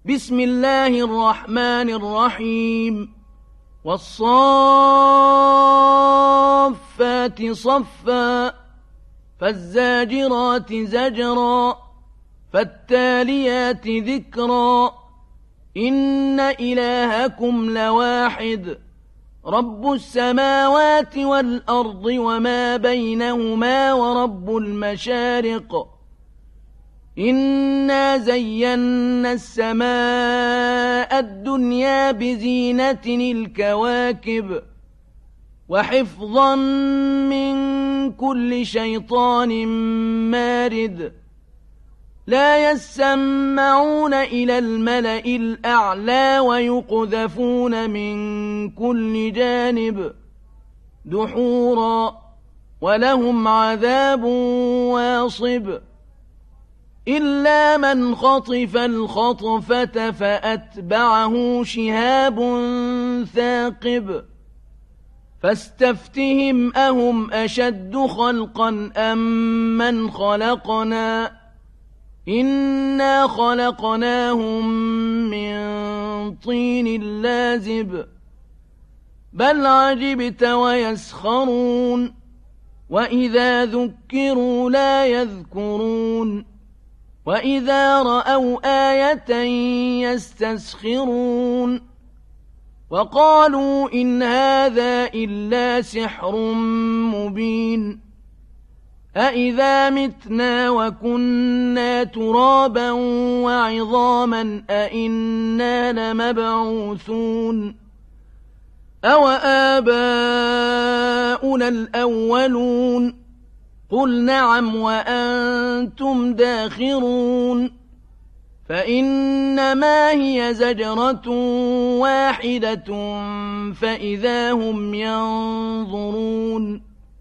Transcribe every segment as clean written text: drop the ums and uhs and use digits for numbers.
بسم الله الرحمن الرحيم والصافات صفا فالزاجرات زجرا فالتاليات ذكرا إن إلهكم لواحد رب السماوات والأرض وما بينهما ورب المشارق إنا زينا السماء الدنيا بزينة الكواكب وحفظا من كل شيطان مارد لا يسمعون إلى الملأ الأعلى ويقذفون من كل جانب دحورا ولهم عذاب واصب إلا من خطف الخطفة فأتبعه شهاب ثاقب فاستفتهم أهم أشد خلقا أم من خلقنا إنا خلقناهم من طين لازب بل عجبت ويسخرون وإذا ذكروا لا يذكرون وإذا رأوا آية يستسخرون وقالوا إن هذا إلا سحر مبين أإذا متنا وكنا ترابا وعظاما أإنا لمبعوثون أو آباؤنا الأولون قل نعم وأنتم داخرون فإنما هي زجرة واحدة فإذا هم ينظرون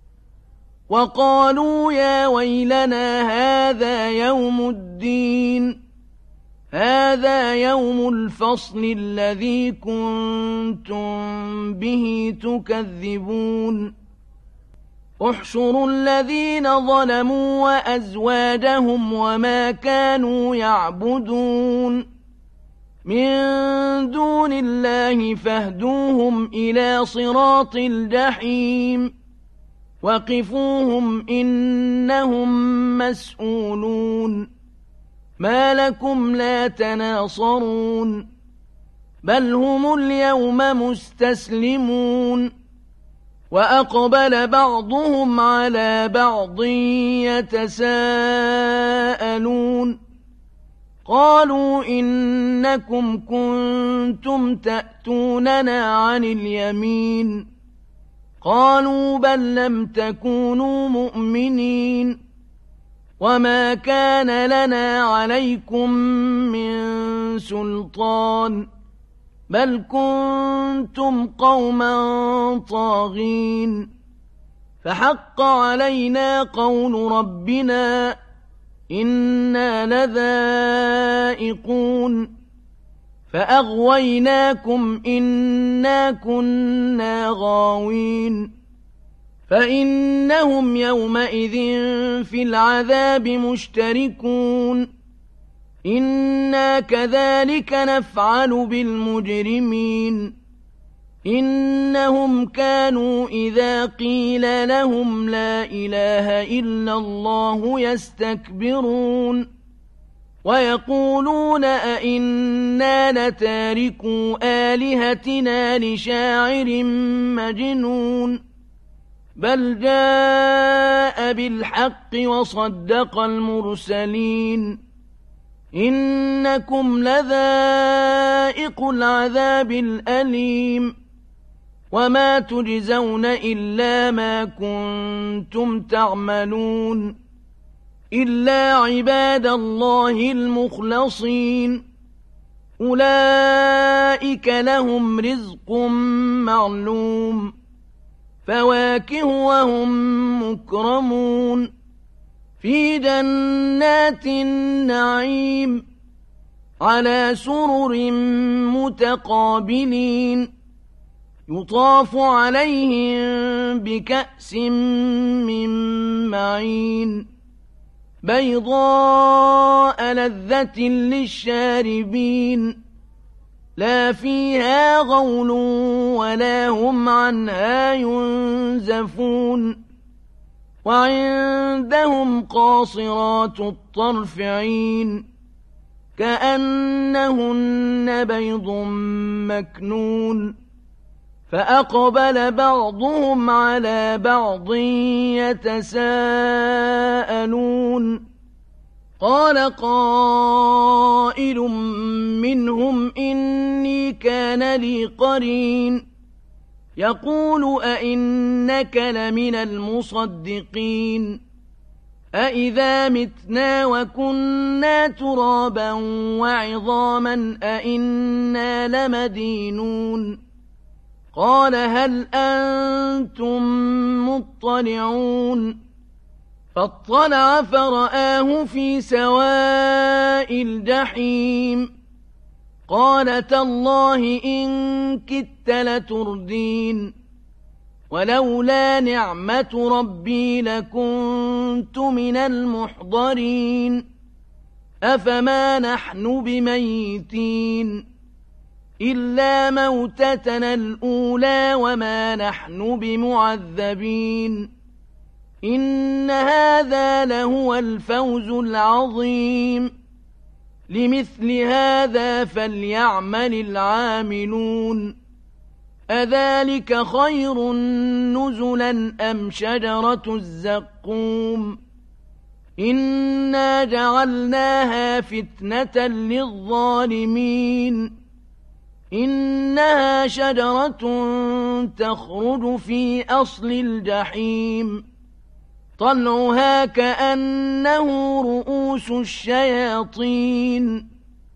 وقالوا يا ويلنا هذا يوم الدين هذا يوم الفصل الذي كنتم به تكذبون احشروا الذين ظلموا وأزواجهم وما كانوا يعبدون من دون الله فاهدوهم إلى صراط الجحيم وقفوهم إنهم مسؤولون ما لكم لا تناصرون بل هم اليوم مستسلمون وأقبل بعضهم على بعض يتساءلون قالوا إنكم كنتم تأتوننا عن اليمين قالوا بل لم تكونوا مؤمنين وما كان لنا عليكم من سلطان بل كنتم قوما طاغين فحق علينا قول ربنا إنا لذائقون فأغويناكم إنا كنا غاوين فإنهم يومئذ في العذاب مشتركون إنا كذلك نفعل بالمجرمين إنهم كانوا إذا قيل لهم لا إله إلا الله يستكبرون ويقولون أئنا لتاركو آلهتنا لشاعر مجنون بل جاء بالحق وصدق المرسلين إنكم لذائق العذاب الأليم وما تجزون إلا ما كنتم تعملون إلا عباد الله المخلصين أولئك لهم رزق معلوم فواكه وهم مكرمون في جنات النعيم على سرر متقابلين يطاف عليهم بكأس من معين بيضاء لذة للشاربين لا فيها غول ولا هم عنها ينزفون وعندهم قاصرات الطرف عين كأنهن بيض مكنون فأقبل بعضهم على بعض يتساءلون قال قائل منهم إني كان لي قرين يقول أئنك لمن المصدقين أئذا متنا وكنا ترابا وعظاما أئنا لمدينون قال هل أنتم مطلعون فاطلع فرآه في سواء الجحيم قال تالله إن كدت لتردين ولولا نعمة ربي لكنت من المحضرين أفما نحن بميتين إلا موتتنا الأولى وما نحن بمعذبين إن هذا لهو الفوز العظيم لمثل هذا فليعمل العاملون أذلك خير نزلا أم شجرة الزقوم إنا جعلناها فتنة للظالمين إنها شجرة تخرج في أصل الجحيم طلعها كأنه رؤوس الشياطين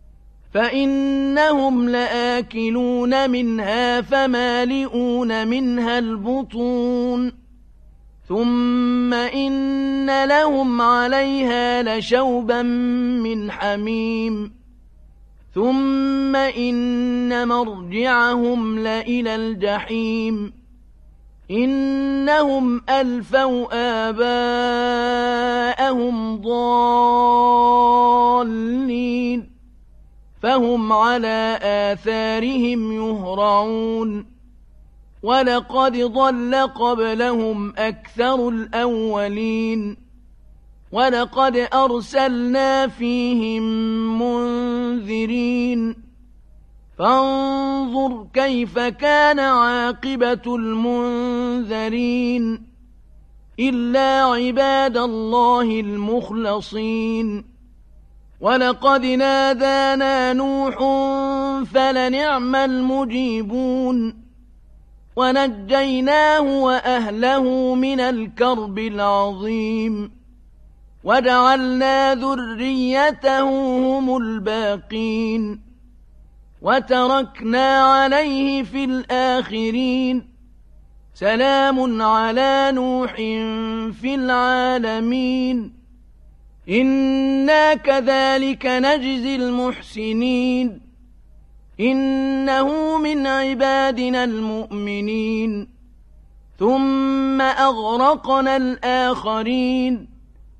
فإنهم لآكلون منها فمالئون منها البطون ثم إن لهم عليها لشوبا من حميم ثم إن مرجعهم لإلى الجحيم إنهم ألفوا آباءهم ضالين فهم على آثارهم يهرعون ولقد ضل قبلهم أكثر الأولين ولقد أرسلنا فيهم منذرين فانظر كيف كان عاقبة المنذرين إلا عباد الله المخلصين ولقد نادانا نوح فلنعم المجيبون ونجيناه وأهله من الكرب العظيم وجعلنا ذريته هم الباقين وتركنا عليه في الآخرين سلام على نوح في العالمين إنا كذلك نجزي المحسنين إنه من عبادنا المؤمنين ثم أغرقنا الآخرين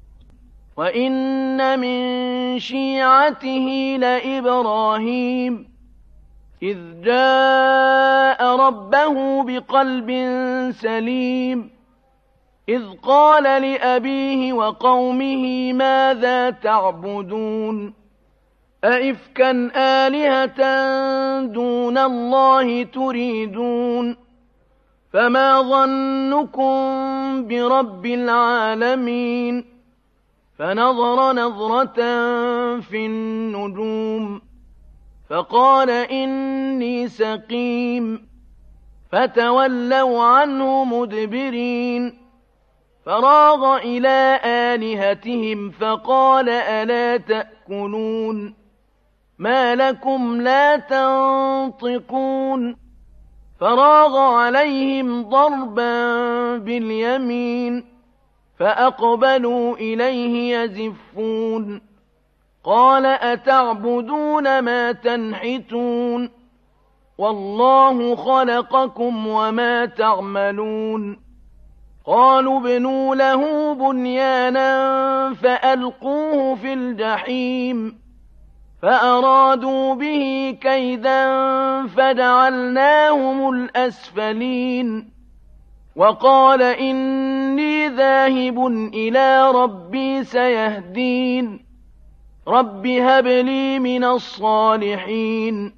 وإن من شيعته لإبراهيم إذ جاء ربه بقلب سليم إذ قال لأبيه وقومه ماذا تعبدون أئفكا آلهة دون الله تريدون فما ظنكم برب العالمين فنظر نظرة في النجوم فقال إني سقيم فتولوا عنه مدبرين فراغ إلى آلهتهم فقال ألا تأكلون ما لكم لا تنطقون فراغ عليهم ضربا باليمين فأقبلوا إليه يزفون قال أتعبدون ما تنحتون والله خلقكم وما تعملون قالوا ابنوا له بنيانا فألقوه في الجحيم فأرادوا به كيدا فجعلناهم الأسفلين وقال إني ذاهب إلى ربي سيهدين رب هب لي من الصالحين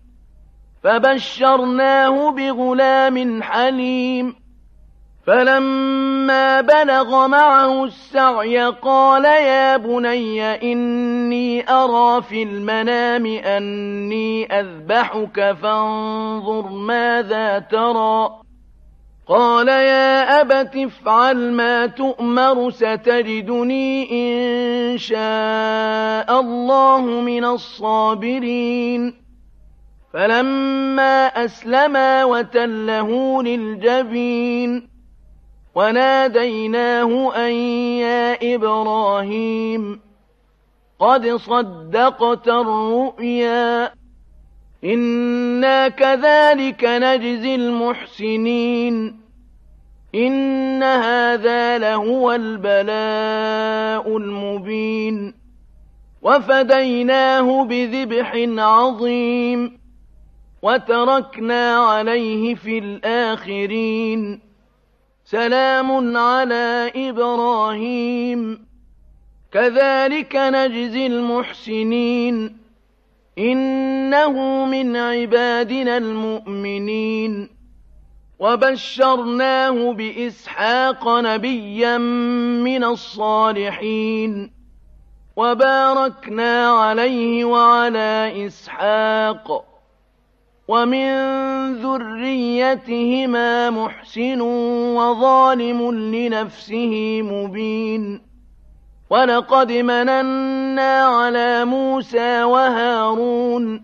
فبشرناه بغلام حليم فلما بلغ معه السعي قال يا بني إني أرى في المنام أني أذبحك فانظر ماذا ترى قال يا أبت افعل ما تؤمر ستجدني إن شاء الله من الصابرين فلما أسلما وتله للجبين وناديناه أن يا إبراهيم قد صدقت الرؤيا إنا كذلك نجزي المحسنين إن هذا لهو البلاء المبين وفديناه بذبح عظيم وتركنا عليه في الآخرين سلام على إبراهيم كذلك نجزي المحسنين إنه من عبادنا المؤمنين وبشرناه بإسحاق نبيا من الصالحين وباركنا عليه وعلى إسحاق ومن ذريتهما محسن وظالم لنفسه مبين ولقد مننا على موسى وهارون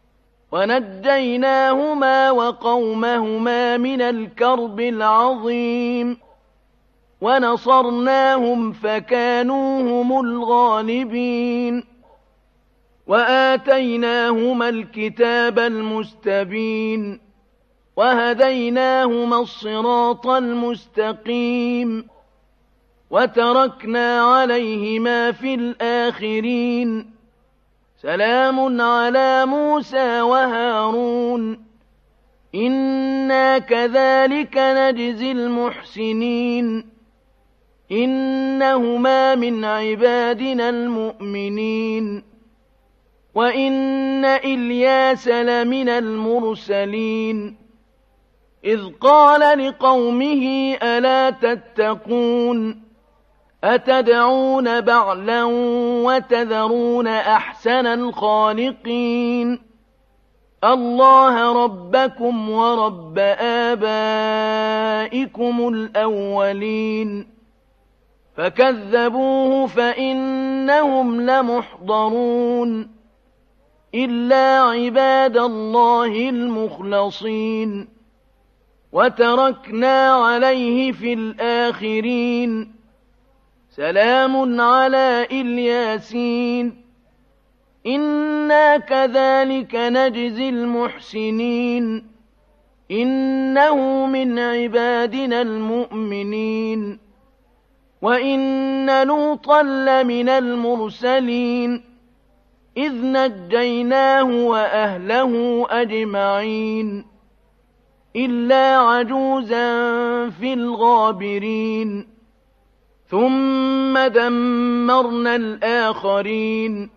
ونجيناهما وقومهما من الكرب العظيم ونصرناهم فكانوا هم الغالبين وآتيناهما الكتاب المستبين وهديناهما الصراط المستقيم وتركنا عليهما في الآخرين سلام على موسى وهارون إنا كذلك نجزي المحسنين إنهما من عبادنا المؤمنين وإن إلياس لمن المرسلين إذ قال لقومه ألا تتقون أتدعون بعلا وتذرون أحسن الخالقين الله ربكم ورب آبائكم الأولين فكذبوه فإنهم لمحضرون إلا عباد الله المخلصين وتركنا عليه في الآخرين سلام على الياسين إنا كذلك نجزي المحسنين إنه من عبادنا المؤمنين وإن لوطا لمن المرسلين إذ نجيناه وأهله أجمعين إلا عجوزا في الغابرين ثم دمرنا الآخرين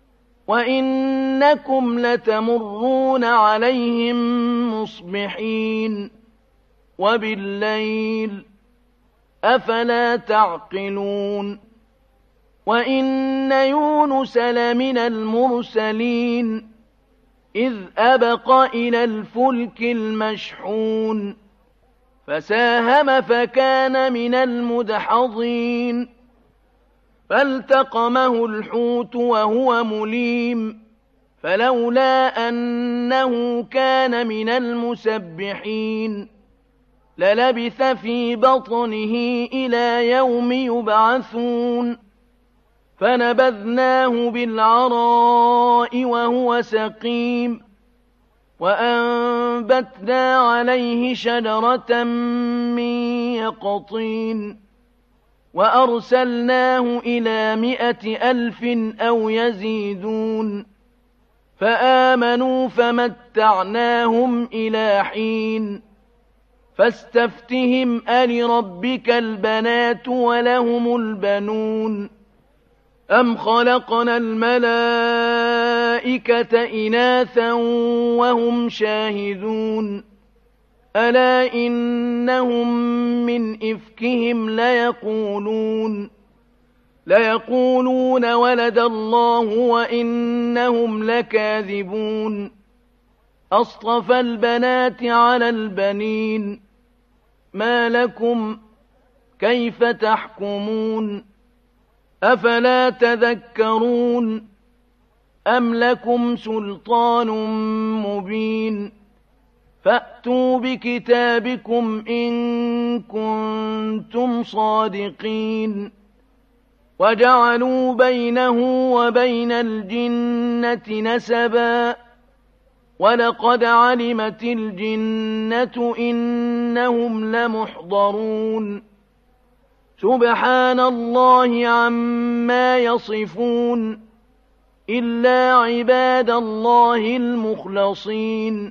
وإنكم لتمرون عليهم مصبحين وبالليل أفلا تعقلون وإن يونس لمن المرسلين إذ أبق إلى الفلك المشحون فساهم فكان من المدحضين فالتقمه الحوت وهو مليم فلولا أنه كان من المسبحين للبث في بطنه إلى يوم يبعثون فنبذناه بالعراء وهو سقيم وأنبتنا عليه شجرة من يقطين وأرسلناه إلى 100,000 أو يزيدون فآمنوا فمتعناهم إلى حين فاستفتهم ألربك البنات ولهم البنون أم خلقنا الملائكة إناثا وهم شاهدون ألا إنهم من إفكهم ليقولون ولد الله وإنهم لكاذبون أصطفى البنات على البنين ما لكم كيف تحكمون أفلا تذكرون أم لكم سلطان مبين فأتوا بكتابكم إن كنتم صادقين وجعلوا بينه وبين الجنة نسبا ولقد علمت الجنة إنهم لمحضرون سبحان الله عما يصفون إلا عباد الله المخلصين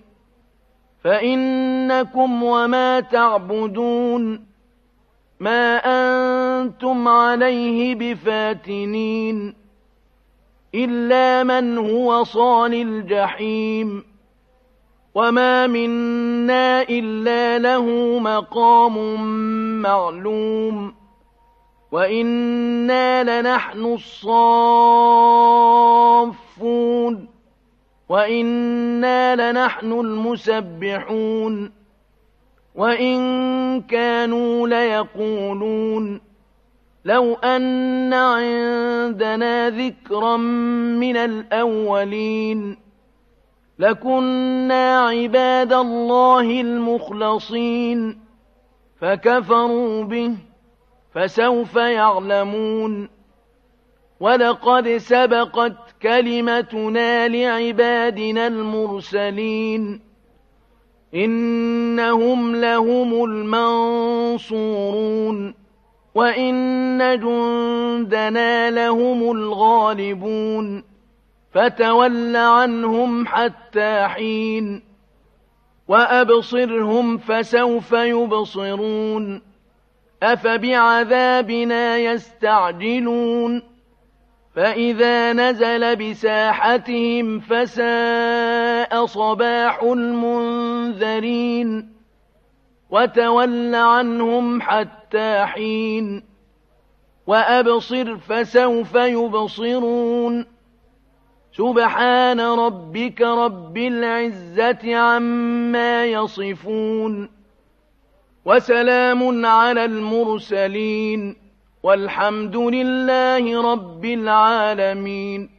فإنكم وما تعبدون ما أنتم عليه بفاتنين إلا من هو صال الجحيم وما منا إلا له مقام معلوم وإنا لنحن الصافون وإنا لنحن المسبحون وإن كانوا ليقولون لو أن عندنا ذكرا من الأولين لكنا عباد الله المخلصين فكفروا به فسوف يعلمون ولقد سبقت كلمتنا لعبادنا المرسلين إنهم لهم المنصورون وإن جندنا لهم الغالبون فتول عنهم حتى حين وأبصرهم فسوف يبصرون أفبعذابنا يستعجلون فإذا نزل بساحتهم فساء صباح المنذرين وتول عنهم حتى حين وأبصر فسوف يبصرون سبحان ربك رب العزة عما يصفون وسلام على المرسلين والحمد لله رب العالمين